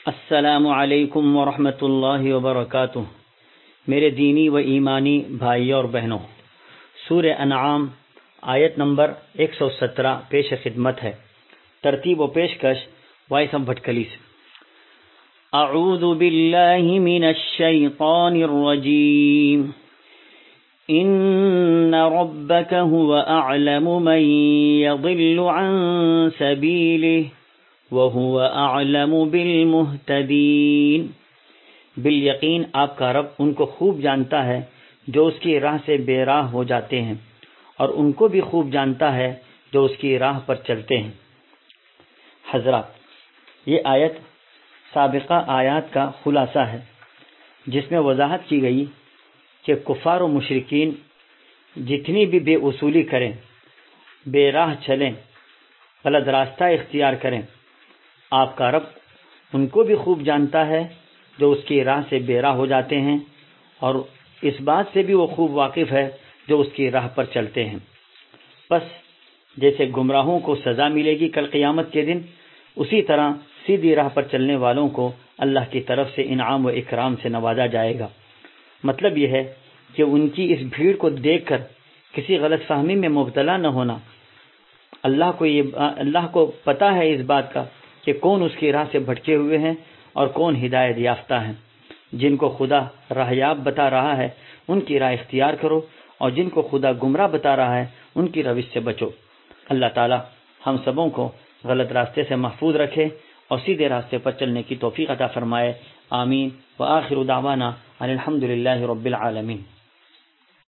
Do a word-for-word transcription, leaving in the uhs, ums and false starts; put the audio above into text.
السلام علیکم ورحمۃ اللہ وبرکاتہ۔ میرے دینی و ایمانی بھائیوں اور بہنوں، سورہ انعام آیت نمبر ایک سو سترہ پیش خدمت ہے۔ ترتیب و پیشکش وائس آف بھٹکلی سے۔ اعوذ باللہ من الشیطان الرجیم۔ ان ربک هو اعلم من یضل عن سبیلہ وَهُوَ أَعْلَمُ بِالْمُهْتَدِينَ۔ بالیقین آپ کا رب ان کو خوب جانتا ہے جو اس کی راہ سے بے راہ ہو جاتے ہیں، اور ان کو بھی خوب جانتا ہے جو اس کی راہ پر چلتے ہیں۔ حضرات، یہ آیت سابقہ آیات کا خلاصہ ہے، جس میں وضاحت کی گئی کہ کفار و مشرکین جتنی بھی بے اصولی کریں، بے راہ چلیں، غلط راستہ اختیار کریں، آپ کا رب ان کو بھی خوب جانتا ہے جو اس کی راہ سے بے راہ ہو جاتے ہیں، اور اس بات سے بھی وہ خوب واقف ہے جو اس کی راہ پر چلتے ہیں۔ بس جیسے گمراہوں کو سزا ملے گی کل قیامت کے دن، اسی طرح سیدھی راہ پر چلنے والوں کو اللہ کی طرف سے انعام و اکرام سے نوازا جائے گا۔ مطلب یہ ہے کہ ان کی اس بھیڑ کو دیکھ کر کسی غلط فہمی میں مبتلا نہ ہونا۔ اللہ کو یہ اللہ کو پتہ ہے اس بات کا کہ کون اس کی راہ سے بھٹکے ہوئے ہیں اور کون ہدایت یافتہ ہیں۔ جن کو خدا راہیاب بتا رہا ہے ان کی راہ اختیار کرو، اور جن کو خدا گمراہ بتا رہا ہے ان کی روش سے بچو۔ اللہ تعالی ہم سبوں کو غلط راستے سے محفوظ رکھے اور سیدھے راستے پر چلنے کی توفیق عطا فرمائے۔ آمین۔ وآخر دعوانا ان الحمد للہ رب العالمین۔